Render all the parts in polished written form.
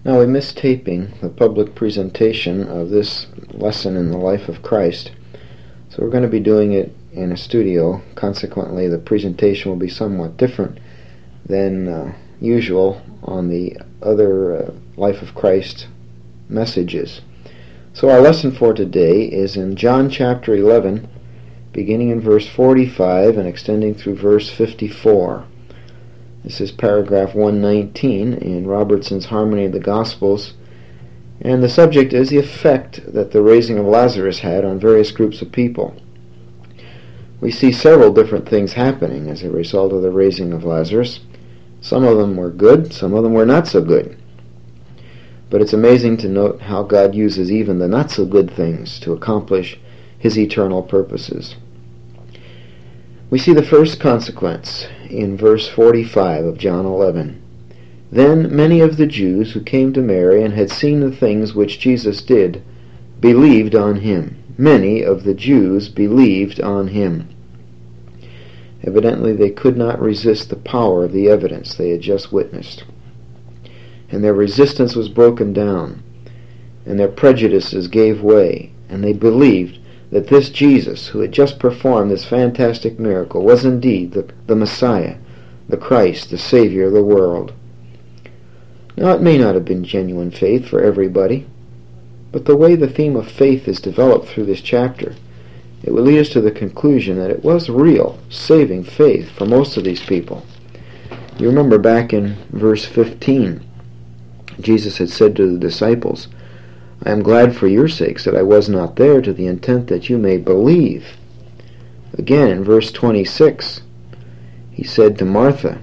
Now, we missed taping the public presentation of this lesson in the life of Christ, so we're going to be doing it in a studio. Consequently, the presentation will be somewhat different than usual on the other Life of Christ messages. So our lesson for today is in John chapter 11, beginning in verse 45 and extending through verse 54. This is paragraph 119 in Robertson's Harmony of the Gospels, and the subject is the effect that the raising of Lazarus had on various groups of people. We see several different things happening as a result of the raising of Lazarus. Some of them were good, some of them were not so good. But it's amazing to note how God uses even the not so good things to accomplish His eternal purposes. We see the first consequence in verse 45 of John 11. Then many of the Jews who came to Mary and had seen the things which Jesus did believed on Him. Many of the Jews believed on Him. Evidently they could not resist the power of the evidence they had just witnessed. And their resistance was broken down, and their prejudices gave way, and they believed that this Jesus, who had just performed this fantastic miracle, was indeed the Messiah, the Christ, the Savior of the world. Now, it may not have been genuine faith for everybody, but the way the theme of faith is developed through this chapter, it will lead us to the conclusion that it was real, saving faith for most of these people. You remember back in verse 15, Jesus had said to the disciples, I am glad for your sakes that I was not there, to the intent that you may believe. Again, in verse 26, he said to Martha,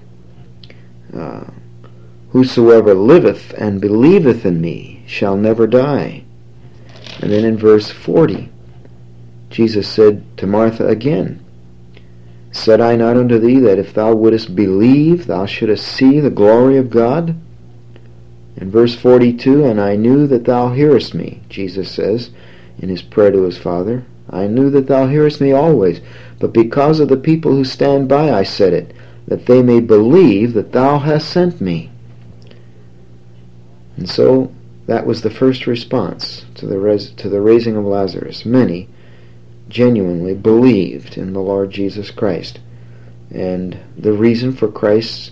Whosoever liveth and believeth in me shall never die. And then in verse 40, Jesus said to Martha again, Said I not unto thee that if thou wouldest believe, thou shouldest see the glory of God? In verse 42, And I knew that thou hearest me, Jesus says in his prayer to his Father, I knew that thou hearest me always, but because of the people who stand by I said it, that they may believe that thou hast sent me. And so that was the first response to the raising of Lazarus. Many genuinely believed in the Lord Jesus Christ. And the reason for Christ's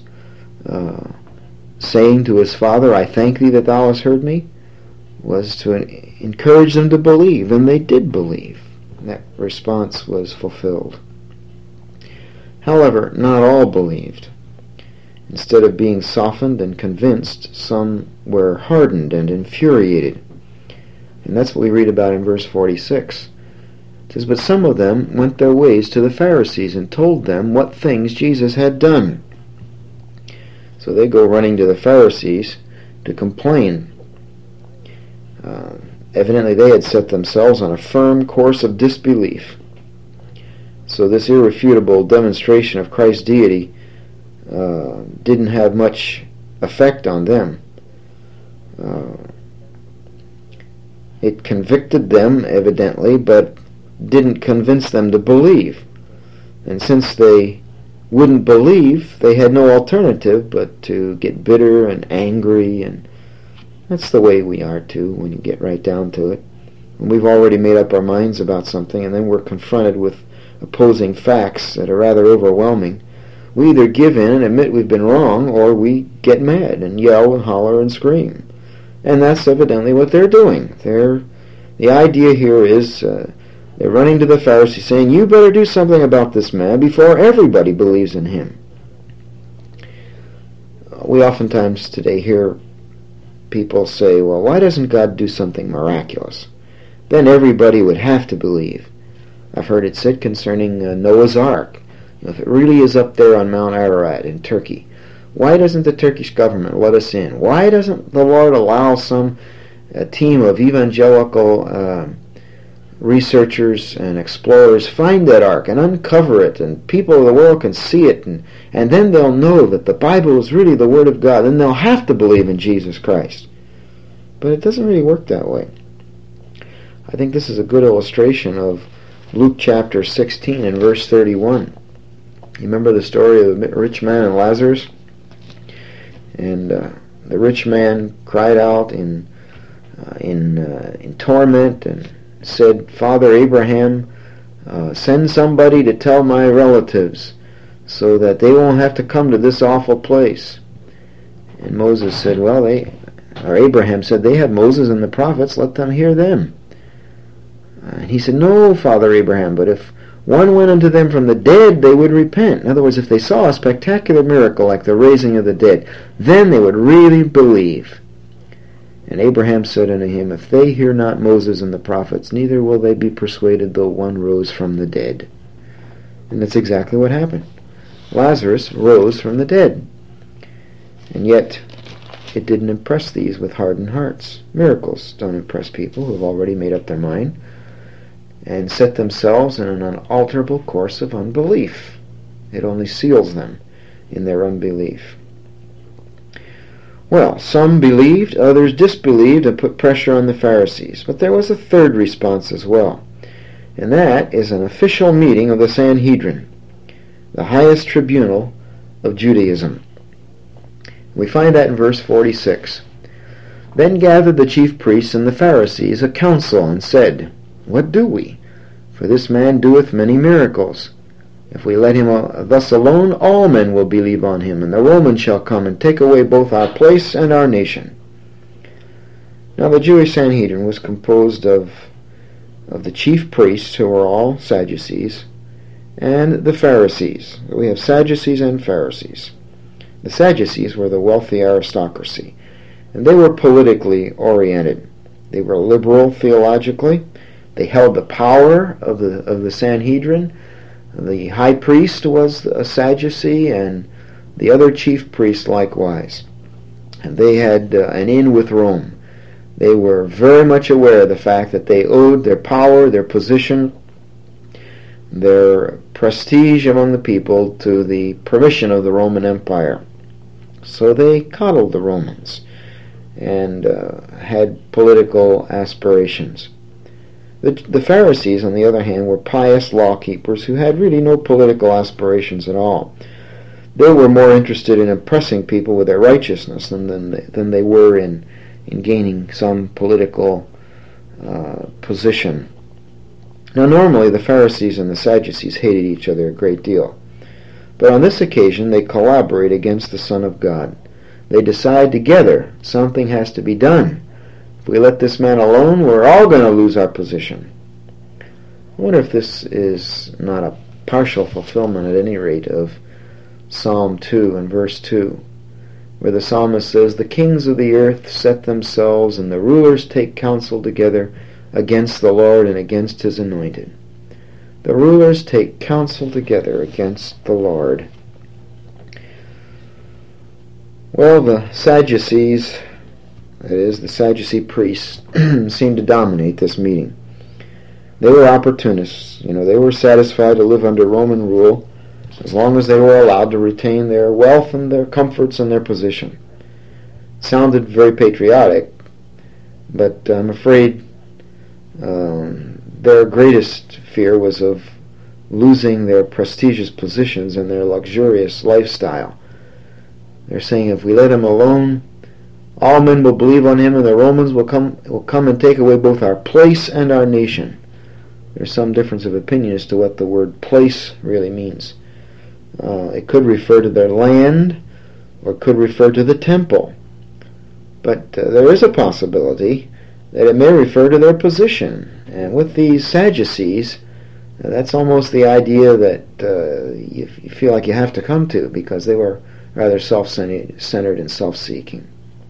saying to his Father, I thank thee that thou hast heard me, was to encourage them to believe, and they did believe. That response was fulfilled. However, not all believed. Instead of being softened and convinced, some were hardened and infuriated. And that's what we read about in verse 46. It says, But some of them went their ways to the Pharisees and told them what things Jesus had done. So they go running to the Pharisees to complain. Evidently they had set themselves on a firm course of disbelief. So this irrefutable demonstration of Christ's deity didn't have much effect on them. It convicted them, evidently, but didn't convince them to believe. And since they wouldn't believe, they had no alternative but to get bitter and angry, and that's the way we are too when you get right down to it. When we've already made up our minds about something and then we're confronted with opposing facts that are rather overwhelming, we either give in and admit we've been wrong, or we get mad and yell and holler and scream. And that's evidently what they're doing. The idea here is they're running to the Pharisees saying, you better do something about this man before everybody believes in him. We oftentimes today hear people say, well, why doesn't God do something miraculous? Then everybody would have to believe. I've heard it said concerning Noah's Ark. If it really is up there on Mount Ararat in Turkey, why doesn't the Turkish government let us in? Why doesn't the Lord allow some team of evangelical researchers and explorers find that ark and uncover it, and people of the world can see it, and then they'll know that the Bible is really the Word of God, and they'll have to believe in Jesus Christ. But it doesn't really work that way. I think this is a good illustration of Luke chapter 16 and verse 31. You remember the story of the rich man and Lazarus? And The rich man cried out in torment and said, "Father Abraham, send somebody to tell my relatives so that they won't have to come to this awful place." And Moses said, Abraham said, "They have Moses and the prophets, let them hear them." And he said, "No, Father Abraham, but if one went unto them from the dead, they would repent." In other words, if they saw a spectacular miracle like the raising of the dead, then they would really believe. And Abraham said unto him, "If they hear not Moses and the prophets, neither will they be persuaded though one rose from the dead." And that's exactly what happened. Lazarus rose from the dead. And yet, it didn't impress these with hardened hearts. Miracles don't impress people who have already made up their mind and set themselves in an unalterable course of unbelief. It only seals them in their unbelief. Well, some believed, others disbelieved, and put pressure on the Pharisees. But there was a third response as well, and that is an official meeting of the Sanhedrin, the highest tribunal of Judaism. We find that in verse 46. "Then gathered the chief priests and the Pharisees a council, and said, What do we? For this man doeth many miracles. If we let him thus alone, all men will believe on him, and the Romans shall come and take away both our place and our nation." Now the Jewish Sanhedrin was composed of the chief priests, who were all Sadducees, and the Pharisees. We have Sadducees and Pharisees. The Sadducees were the wealthy aristocracy, and they were politically oriented. They were liberal theologically. They held the power of the Sanhedrin. The high priest was a Sadducee, and the other chief priests likewise. And they had an in with Rome. They were very much aware of the fact that they owed their power, their position, their prestige among the people to the permission of the Roman Empire. So they coddled the Romans and had political aspirations. The Pharisees, on the other hand, were pious law-keepers who had really no political aspirations at all. They were more interested in impressing people with their righteousness than they were in gaining some political position. Now, normally the Pharisees and the Sadducees hated each other a great deal. But on this occasion they collaborate against the Son of God. They decide together something has to be done. If we let this man alone, we're all going to lose our position. I wonder if this is not a partial fulfillment, at any rate, of Psalm 2 and verse 2, where the psalmist says, "The kings of the earth set themselves, and the rulers take counsel together against the Lord and against his anointed." The rulers take counsel together against the Lord. Well, the Sadducees, that is, the Sadducee priests, seemed to dominate this meeting. They were opportunists. They were satisfied to live under Roman rule as long as they were allowed to retain their wealth and their comforts and their position. It sounded very patriotic, but I'm afraid their greatest fear was of losing their prestigious positions and their luxurious lifestyle. They're saying, if we let him alone, all men will believe on him, and the Romans will come and take away both our place and our nation. There's some difference of opinion as to what the word place really means. It could refer to their land, or it could refer to the temple. But there is a possibility that it may refer to their position. And with these Sadducees, that's almost the idea that you feel like you have to come to, because they were rather self-centered and self-seeking.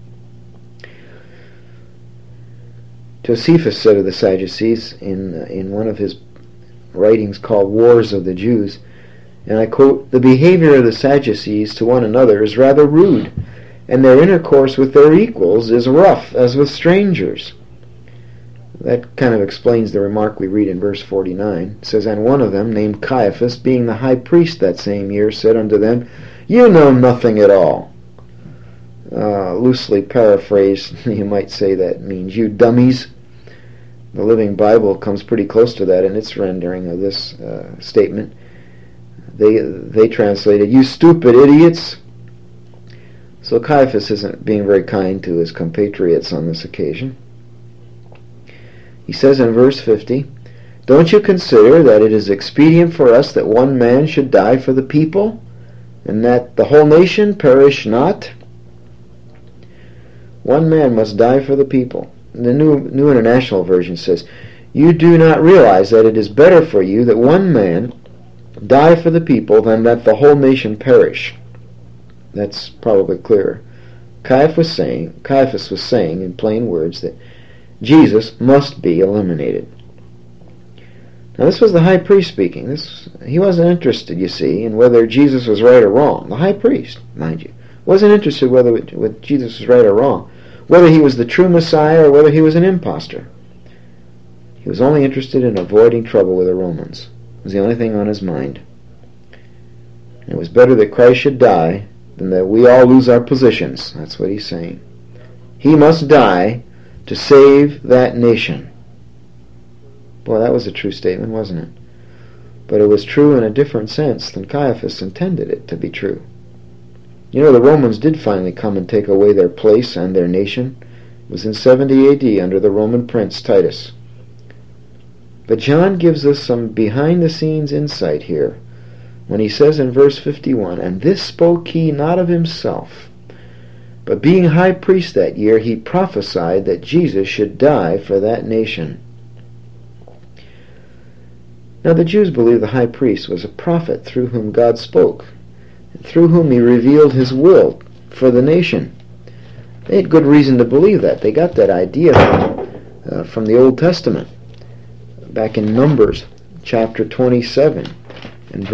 Josephus said of the Sadducees in one of his writings called Wars of the Jews, and I quote, "The behavior of the Sadducees to one another is rather rude, and their intercourse with their equals is rough as with strangers." That kind of explains the remark we read in verse 49. It says, "And one of them, named Caiaphas, being the high priest that same year, said unto them, You know nothing at all." Loosely paraphrased, you might say that means, "You dummies." The Living Bible comes pretty close to that in its rendering of this statement. They translated, "You stupid idiots." So Caiaphas isn't being very kind to his compatriots on this occasion. He says in verse 50, "Don't you consider that it is expedient for us that one man should die for the people, and that the whole nation perish not?" One man must die for the people. The New International Version says, "You do not realize that it is better for you that one man die for the people than that the whole nation perish." That's probably clearer. Caiaphas was saying in plain words that Jesus must be eliminated. Now this was the high priest speaking. He wasn't interested, you see, in whether Jesus was right or wrong. The high priest, mind you, wasn't interested whether Jesus was right or wrong, whether he was the true Messiah or whether he was an impostor. He was only interested in avoiding trouble with the Romans. It was the only thing on his mind. And it was better that Christ should die than that we all lose our positions. That's what he's saying. He must die to save that nation. Boy, that was a true statement, wasn't it? But it was true in a different sense than Caiaphas intended it to be true. You know, the Romans did finally come and take away their place and their nation. It was in 70 AD under the Roman prince Titus. But John gives us some behind-the-scenes insight here when he says in verse 51, "And this spoke he not of himself, but being high priest that year, he prophesied that Jesus should die for that nation." Now the Jews believed the high priest was a prophet through whom God spoke, and through whom he revealed his will for the nation. They had good reason to believe that. They got that idea from the Old Testament. Back in Numbers chapter 27 and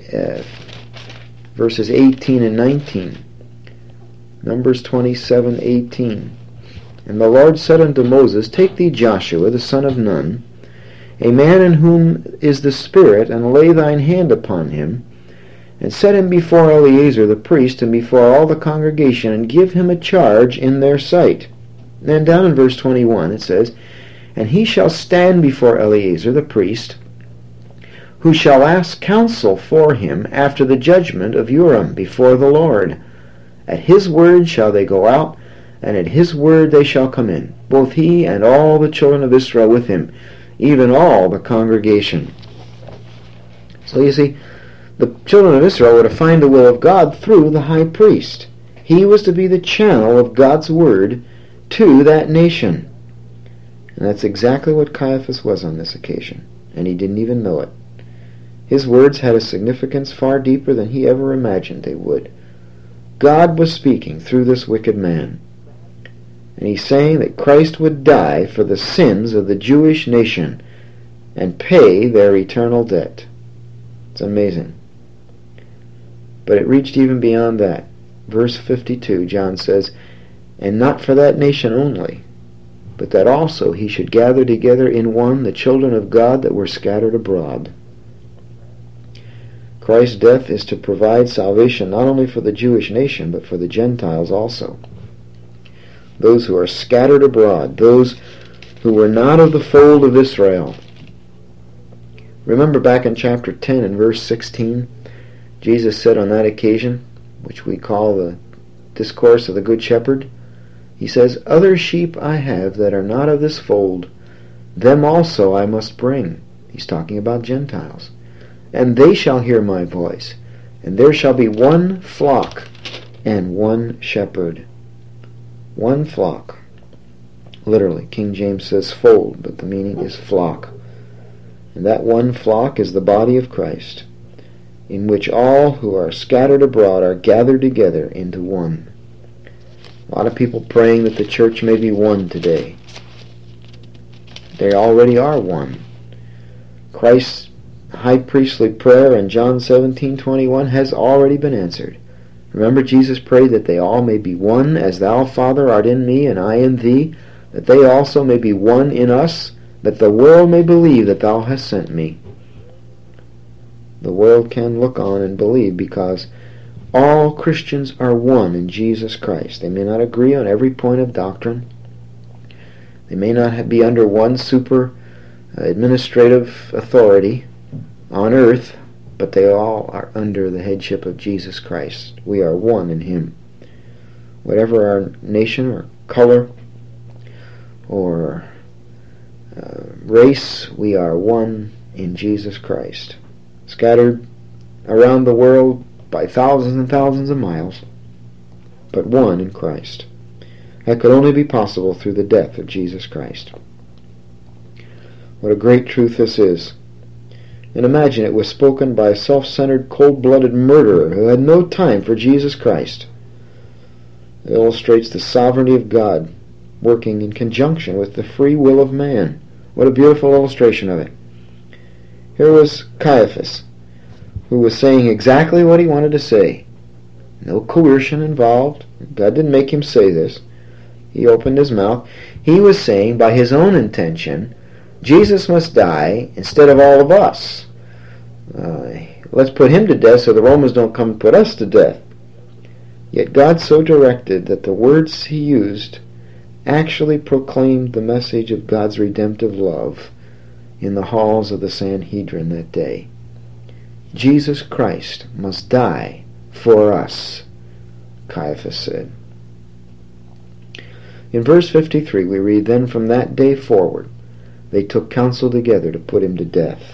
verses 18 and 19. Numbers 27:18. "And the Lord said unto Moses, Take thee Joshua the son of Nun, a man in whom is the Spirit, and lay thine hand upon him, and set him before Eleazar the priest, and before all the congregation, and give him a charge in their sight." And down in verse 21 it says, "And he shall stand before Eleazar the priest, who shall ask counsel for him after the judgment of Urim before the Lord. At his word shall they go out, and at his word they shall come in, both he and all the children of Israel with him, even all the congregation." So you see, the children of Israel were to find the will of God through the high priest. He was to be the channel of God's word to that nation. And that's exactly what Caiaphas was on this occasion, and he didn't even know it. His words had a significance far deeper than he ever imagined they would. God was speaking through this wicked man, and he's saying that Christ would die for the sins of the Jewish nation and pay their eternal debt. It's amazing. But it reached even beyond that. Verse 52, John says, "And not for that nation only, but that also he should gather together in one the children of God that were scattered abroad." Christ's death is to provide salvation not only for the Jewish nation, but for the Gentiles also. Those who are scattered abroad, those who were not of the fold of Israel. Remember back in chapter 10 and verse 16, Jesus said on that occasion, which we call the discourse of the Good Shepherd, he says, "Other sheep I have that are not of this fold, them also I must bring." He's talking about Gentiles. "And they shall hear my voice, and there shall be one flock and one shepherd." One flock. Literally, King James says fold, but the meaning is flock. And that one flock is the body of Christ, in which all who are scattered abroad are gathered together into one. A lot of people praying that the church may be one today. They already are one. Christ's high priestly prayer in John 17:21 has already been answered. Remember, Jesus prayed that they all may be one, as thou, Father, art in me, and I in thee, that they also may be one in us, that the world may believe that thou hast sent me. The world can look on and believe because all Christians are one in Jesus Christ. They may not agree on every point of doctrine. They may not be under one super administrative authority on earth, but they all are under the headship of Jesus Christ. We are one in him. whatever our nation or color or race, we are one in Jesus Christ, scattered around the world by thousands and thousands of miles, but one in Christ. That could only be possible through the death of Jesus Christ. What a great truth this is. And imagine it was spoken by a self-centered, cold-blooded murderer who had no time for Jesus Christ. It illustrates the sovereignty of God working in conjunction with the free will of man. What a beautiful illustration of it. Here was Caiaphas, who was saying exactly what he wanted to say. No coercion involved. God didn't make him say this. He opened his mouth. He was saying, by his own intention, Jesus must die instead of all of us. Let's put him to death so the Romans don't come and put us to death. Yet God so directed that the words he used actually proclaimed the message of God's redemptive love in the halls of the Sanhedrin that day. Jesus Christ must die for us, Caiaphas said. In verse 53 we read, "Then from that day forward they took counsel together to put him to death."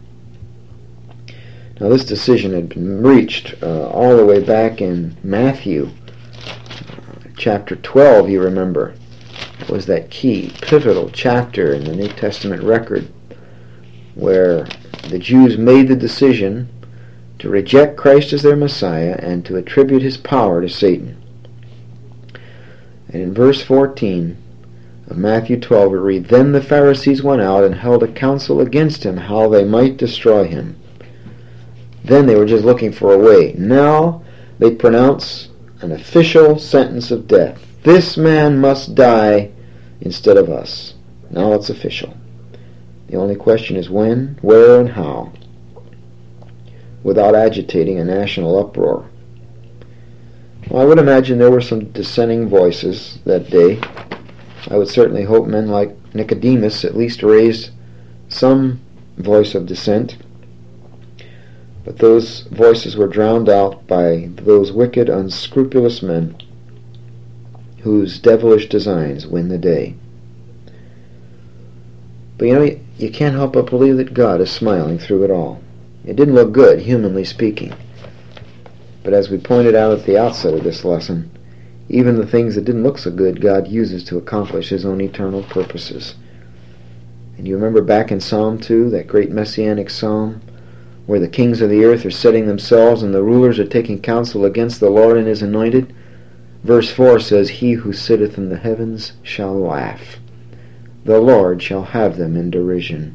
Now this decision had been reached all the way back in Matthew chapter 12, you remember. It was that key, pivotal chapter in the New Testament record where the Jews made the decision to reject Christ as their Messiah and to attribute his power to Satan. And in verse 14 of Matthew 12 we read, "Then the Pharisees went out and held a council against him, how they might destroy him." Then they were just looking for a way. Now they pronounce an official sentence of death. This man must die instead of us. Now it's official. The only question is when, where, and how, without agitating a national uproar. Well, I would imagine there were some dissenting voices that day. I would certainly hope men like Nicodemus at least raised some voice of dissent. But those voices were drowned out by those wicked, unscrupulous men whose devilish designs win the day. But you can't help but believe that God is smiling through it all. It didn't look good, humanly speaking. But as we pointed out at the outset of this lesson, even the things that didn't look so good, God uses to accomplish his own eternal purposes. And you remember back in Psalm 2, that great messianic psalm, where the kings of the earth are setting themselves and the rulers are taking counsel against the Lord and his anointed? Verse 4 says, "He who sitteth in the heavens shall laugh. The Lord shall have them in derision."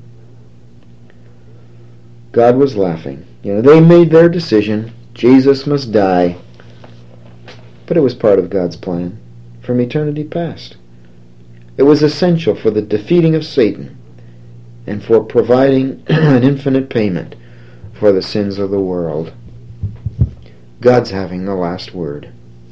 God was laughing. They made their decision. Jesus must die. But it was part of God's plan from eternity past. It was essential for the defeating of Satan and for providing an infinite payment for the sins of the world. God's having the last word.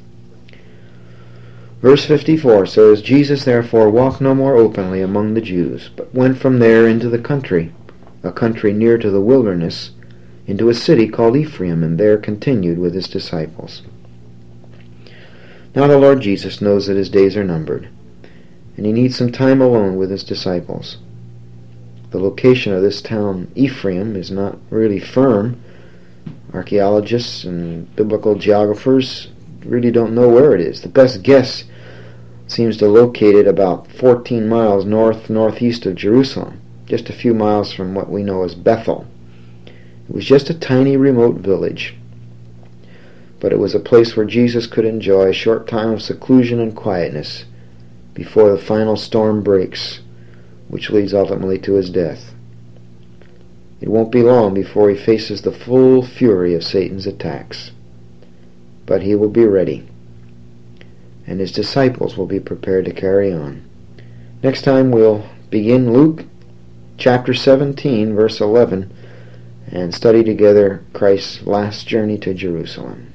Verse 54 says, "Jesus therefore walked no more openly among the Jews, but went from there into the country, a country near to the wilderness, into a city called Ephraim, and there continued with his disciples." Now the Lord Jesus knows that his days are numbered, and he needs some time alone with his disciples. The location of this town, Ephraim, is not really firm. Archaeologists and biblical geographers really don't know where it is. The best guess seems to locate it about 14 miles northeast of Jerusalem, just a few miles from what we know as Bethel. It was just a tiny remote village, but it was a place where Jesus could enjoy a short time of seclusion and quietness before the final storm breaks, which leads ultimately to his death. It won't be long before he faces the full fury of Satan's attacks, but he will be ready, and his disciples will be prepared to carry on. Next time we'll begin Luke chapter 17, verse 11, and study together Christ's last journey to Jerusalem.